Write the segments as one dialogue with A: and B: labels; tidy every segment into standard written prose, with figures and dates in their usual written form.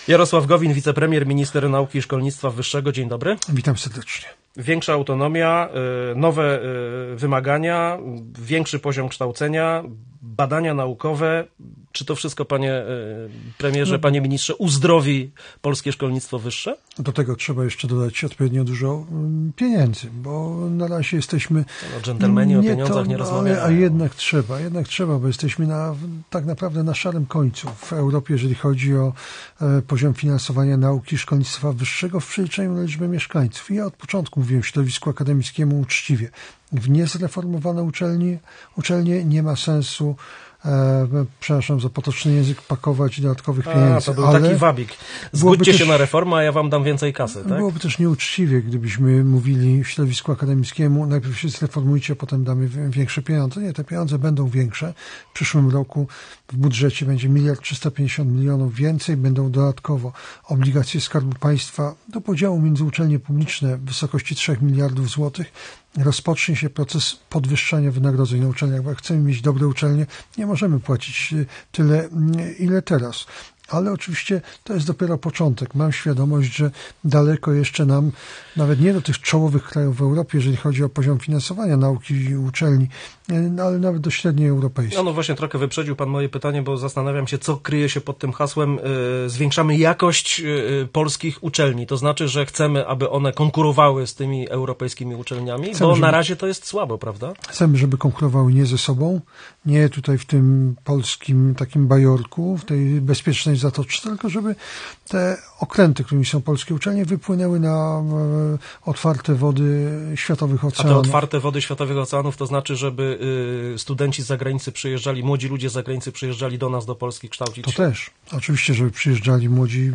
A: Jarosław Gowin, wicepremier, minister nauki i szkolnictwa wyższego. Dzień dobry.
B: Witam serdecznie.
A: Większa autonomia, nowe wymagania, większy poziom kształcenia, badania naukowe. Czy to wszystko, panie premierze, panie ministrze, uzdrowi polskie szkolnictwo wyższe?
B: Do tego trzeba jeszcze dodać odpowiednio dużo pieniędzy, bo na razie jesteśmy...
A: Dżentelmeni o pieniądzach nie rozmawiają.
B: A jednak trzeba, bo jesteśmy tak naprawdę na szarym końcu w Europie, jeżeli chodzi o poziom finansowania nauki i szkolnictwa wyższego w przeliczeniu na liczbę mieszkańców. I ja od początku mówiłem środowisku akademickiemu uczciwie. W niezreformowane uczelnie nie ma sensu, przepraszam za potoczny język, pakować dodatkowych pieniędzy.
A: To był taki wabik. Zgódźcie się na reformę, a ja wam dam więcej kasy, tak?
B: Byłoby też nieuczciwie, gdybyśmy mówili środowisku akademickiemu, najpierw się zreformujcie, potem damy większe pieniądze. Nie, te pieniądze będą większe. W przyszłym roku w budżecie będzie 1 350 000 000 więcej, będą dodatkowo obligacje Skarbu Państwa do podziału między uczelnie publiczne w wysokości 3 miliardów złotych. Rozpocznie się proces podwyższania wynagrodzeń na uczelniach, bo jak chcemy mieć dobre uczelnie, nie możemy płacić tyle, ile teraz. Ale oczywiście to jest dopiero początek. Mam świadomość, że daleko jeszcze nam, nawet nie do tych czołowych krajów w Europie, jeżeli chodzi o poziom finansowania nauki i uczelni, ale nawet do średniej europejskiej.
A: No właśnie, trochę wyprzedził pan moje pytanie, bo zastanawiam się, co kryje się pod tym hasłem zwiększamy jakość polskich uczelni. To znaczy, że chcemy, aby one konkurowały z tymi europejskimi uczelniami, bo na razie to jest słabo, prawda?
B: Chcemy, żeby konkurowały nie ze sobą, nie tutaj w tym polskim takim bajorku, w tej bezpiecznej zatoczce, tylko żeby te okręty, którymi są polskie uczelnie, wypłynęły na otwarte wody światowych oceanów.
A: A te otwarte wody światowych oceanów to znaczy, żeby studenci z zagranicy przyjeżdżali, młodzi ludzie z zagranicy przyjeżdżali do nas, do Polski kształcić?
B: To też. Oczywiście, żeby przyjeżdżali młodzi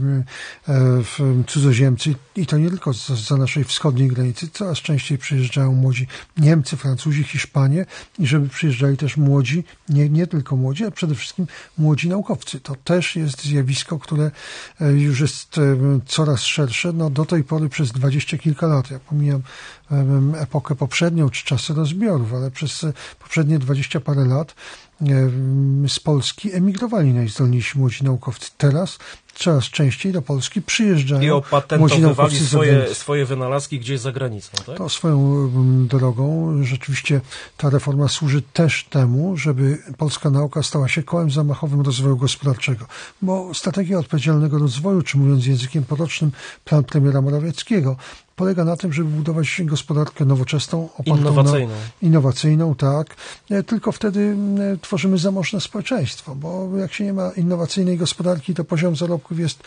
B: cudzoziemcy i to nie tylko za naszej wschodniej granicy. Coraz częściej przyjeżdżają młodzi Niemcy, Francuzi, Hiszpanie i żeby przyjeżdżali też młodzi, nie tylko młodzi, ale przede wszystkim młodzi naukowcy. To też jest zjawisko, które już jest coraz szersze. No, do tej pory przez 20 kilka lat, ja pomijam epokę poprzednią czy czasy rozbiorów, ale przez poprzednie 20 parę lat z Polski emigrowali najzdolniejsi młodzi naukowcy. Teraz coraz częściej do Polski przyjeżdżają
A: i opatentowywali swoje wynalazki gdzieś za granicą, tak?
B: To swoją drogą rzeczywiście ta reforma służy też temu, żeby polska nauka stała się kołem zamachowym rozwoju gospodarczego, bo strategia odpowiedzialnego rozwoju, czy mówiąc językiem potocznym, plan premiera Morawieckiego, polega na tym, żeby budować gospodarkę nowoczesną, innowacyjną, tak. Tylko wtedy tworzymy zamożne społeczeństwo, bo jak się nie ma innowacyjnej gospodarki, to poziom zarobków jest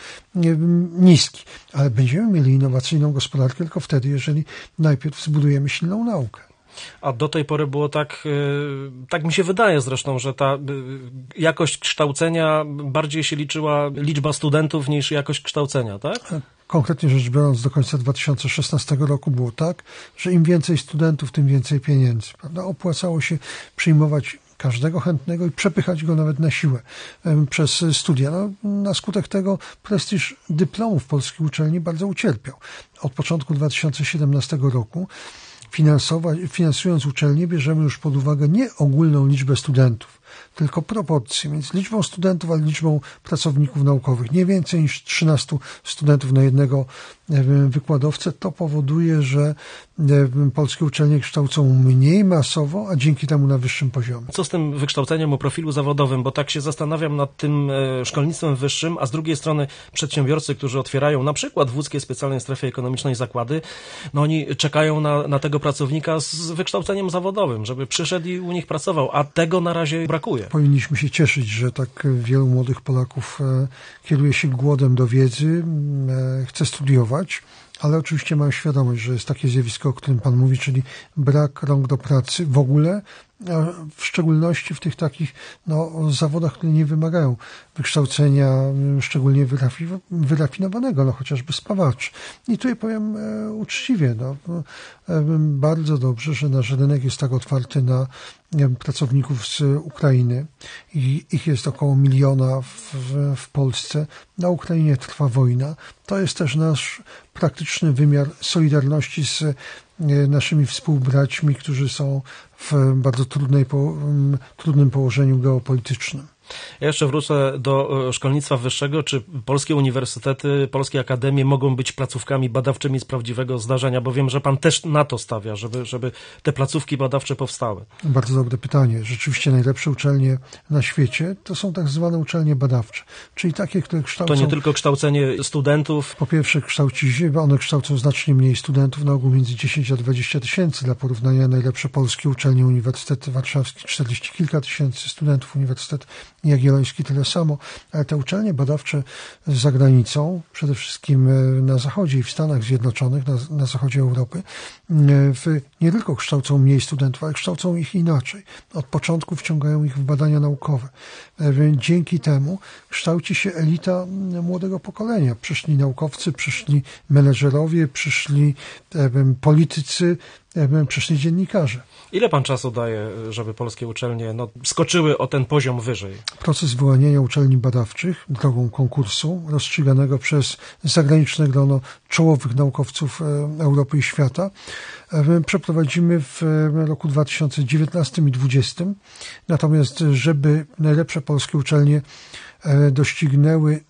B: niski. Ale będziemy mieli innowacyjną gospodarkę tylko wtedy, jeżeli najpierw zbudujemy silną naukę.
A: A do tej pory było tak mi się wydaje zresztą, że ta jakość kształcenia bardziej się liczyła liczba studentów niż jakość kształcenia, tak?
B: Konkretnie rzecz biorąc, do końca 2016 roku było tak, że im więcej studentów, tym więcej pieniędzy, prawda? Opłacało się przyjmować każdego chętnego i przepychać go nawet na siłę przez studia. No, na skutek tego prestiż dyplomów polskich uczelni bardzo ucierpiał. Od początku 2017 roku finansując uczelnie, bierzemy już pod uwagę nie ogólną liczbę studentów, tylko proporcje między liczbą studentów a liczbą pracowników naukowych. Nie więcej niż 13 studentów na jednego wykładowcę. To powoduje, że polskie uczelnie kształcą mniej masowo, a dzięki temu na wyższym poziomie.
A: Co z tym wykształceniem o profilu zawodowym? Bo tak się zastanawiam nad tym szkolnictwem wyższym, a z drugiej strony przedsiębiorcy, którzy otwierają na przykład w łódzkiej specjalnej strefie ekonomicznej zakłady, no oni czekają na tego pracownika z wykształceniem zawodowym, żeby przyszedł i u nich pracował, a tego na razie brakuje.
B: Powinniśmy się cieszyć, że tak wielu młodych Polaków kieruje się głodem do wiedzy, chce studiować, ale oczywiście mam świadomość, że jest takie zjawisko, o którym pan mówi, czyli brak rąk do pracy w ogóle, w szczególności w tych takich zawodach, które nie wymagają wykształcenia szczególnie wyrafinowanego, chociażby spawaczy. I tutaj powiem uczciwie, bardzo dobrze, że nasz rynek jest tak otwarty na pracowników z Ukrainy. Ich jest około 1 miliona w Polsce. Na Ukrainie trwa wojna. To jest też nasz praktyczny wymiar solidarności z naszymi współbraćmi, którzy są w bardzo trudnym położeniu geopolitycznym.
A: Ja jeszcze wrócę do szkolnictwa wyższego. Czy polskie uniwersytety, polskie akademie mogą być placówkami badawczymi z prawdziwego zdarzenia? Bo wiem, że pan też na to stawia, żeby te placówki badawcze powstały.
B: Bardzo dobre pytanie. Rzeczywiście najlepsze uczelnie na świecie to są tak zwane uczelnie badawcze, czyli takie, które kształcą...
A: To nie tylko kształcenie studentów.
B: Po pierwsze one kształcą znacznie mniej studentów, na ogół między 10 a 20 tysięcy. Dla porównania najlepsze polskie uczelnie, Uniwersytet Warszawski 40 kilka tysięcy studentów, Uniwersytet Jagielloński tyle samo, ale te uczelnie badawcze za granicą, przede wszystkim na Zachodzie i w Stanach Zjednoczonych, na zachodzie Europy, nie tylko kształcą mniej studentów, ale kształcą ich inaczej. Od początku wciągają ich w badania naukowe. Dzięki temu kształci się elita młodego pokolenia. Przyszli naukowcy, przyszli menedżerowie, przyszli politycy, przyszli dziennikarze.
A: Ile pan czasu daje, żeby polskie uczelnie skoczyły o ten poziom wyżej?
B: Proces wyłaniania uczelni badawczych drogą konkursu rozstrzyganego przez zagraniczne grono czołowych naukowców Europy i świata przeprowadzimy w roku 2019 i 2020. Natomiast żeby najlepsze polskie uczelnie doścignęły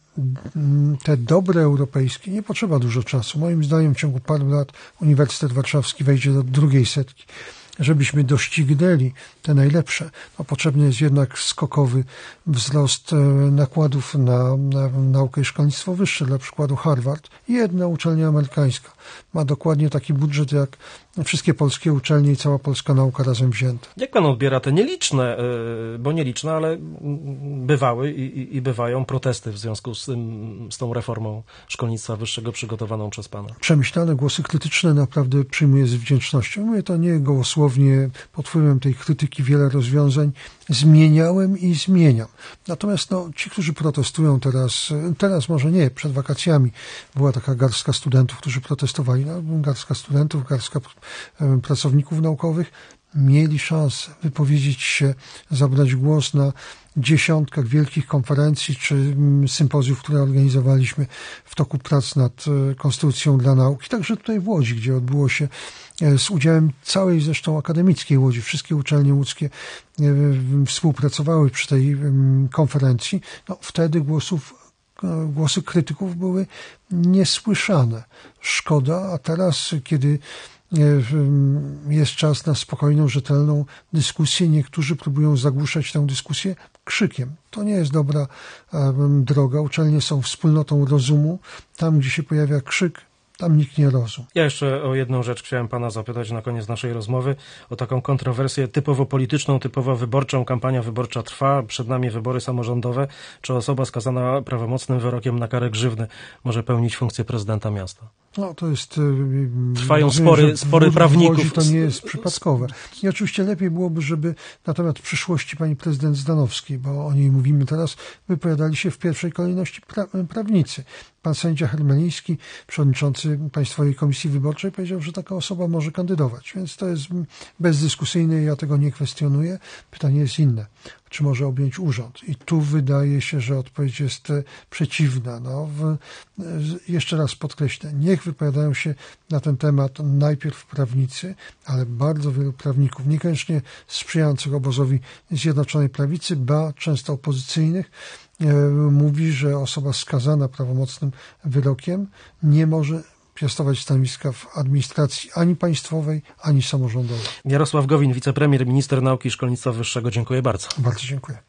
B: te dobre europejskie, nie potrzeba dużo czasu. Moim zdaniem w ciągu paru lat Uniwersytet Warszawski wejdzie do drugiej setki. Żebyśmy doścignęli te najlepsze, potrzebny jest jednak skokowy wzrost nakładów na naukę i szkolnictwo wyższe. Dla przykładu Harvard, jedna uczelnia amerykańska, ma dokładnie taki budżet jak wszystkie polskie uczelnie i cała polska nauka razem wzięte.
A: Jak pan odbiera te nieliczne, ale bywały i bywają protesty w związku z tą reformą szkolnictwa wyższego przygotowaną przez pana?
B: Przemyślane głosy krytyczne naprawdę przyjmuję z wdzięcznością. Mówię to nie gołosłownie, pod wpływem tej krytyki wiele rozwiązań zmieniałem i zmieniam. Natomiast ci, którzy protestują teraz może nie, przed wakacjami była taka garstka studentów, którzy protestowali, garstka studentów, garstka pracowników naukowych, mieli szansę wypowiedzieć się, zabrać głos na dziesiątkach wielkich konferencji czy sympozjów, które organizowaliśmy w toku prac nad Konstytucją dla nauki. Także tutaj w Łodzi, gdzie odbyło się z udziałem całej zresztą akademickiej Łodzi. Wszystkie uczelnie łódzkie współpracowały przy tej konferencji. Wtedy głosy krytyków były niesłyszane. Szkoda, a teraz, kiedy jest czas na spokojną, rzetelną dyskusję, niektórzy próbują zagłuszać tę dyskusję krzykiem. To nie jest dobra droga. Uczelnie są wspólnotą rozumu. Tam, gdzie się pojawia krzyk, tam nikt nie rozumie.
A: Ja jeszcze o jedną rzecz chciałem pana zapytać na koniec naszej rozmowy, o taką kontrowersję typowo polityczną, typowo wyborczą. Kampania wyborcza trwa, przed nami wybory samorządowe. Czy osoba skazana prawomocnym wyrokiem na karę grzywny może pełnić funkcję prezydenta miasta?
B: To jest...
A: Trwają spory prawników.
B: To nie jest przypadkowe. I oczywiście lepiej byłoby, żeby na temat przyszłości pani prezydent Zdanowskiej, bo o niej mówimy teraz, wypowiadali się w pierwszej kolejności prawnicy. Pan sędzia Hermeliński, przewodniczący Państwowej Komisji Wyborczej, powiedział, że taka osoba może kandydować, więc to jest bezdyskusyjne i ja tego nie kwestionuję. Pytanie jest inne. Czy może objąć urząd? I tu wydaje się, że odpowiedź jest przeciwna. Jeszcze raz podkreślę, niech wypowiadają się na ten temat najpierw prawnicy, ale bardzo wielu prawników, niekoniecznie sprzyjających obozowi Zjednoczonej Prawicy, ba często opozycyjnych, mówi, że osoba skazana prawomocnym wyrokiem nie może piastować stanowiska w administracji ani państwowej, ani samorządowej.
A: Jarosław Gowin, wicepremier, minister nauki i szkolnictwa wyższego. Dziękuję bardzo.
B: Bardzo dziękuję.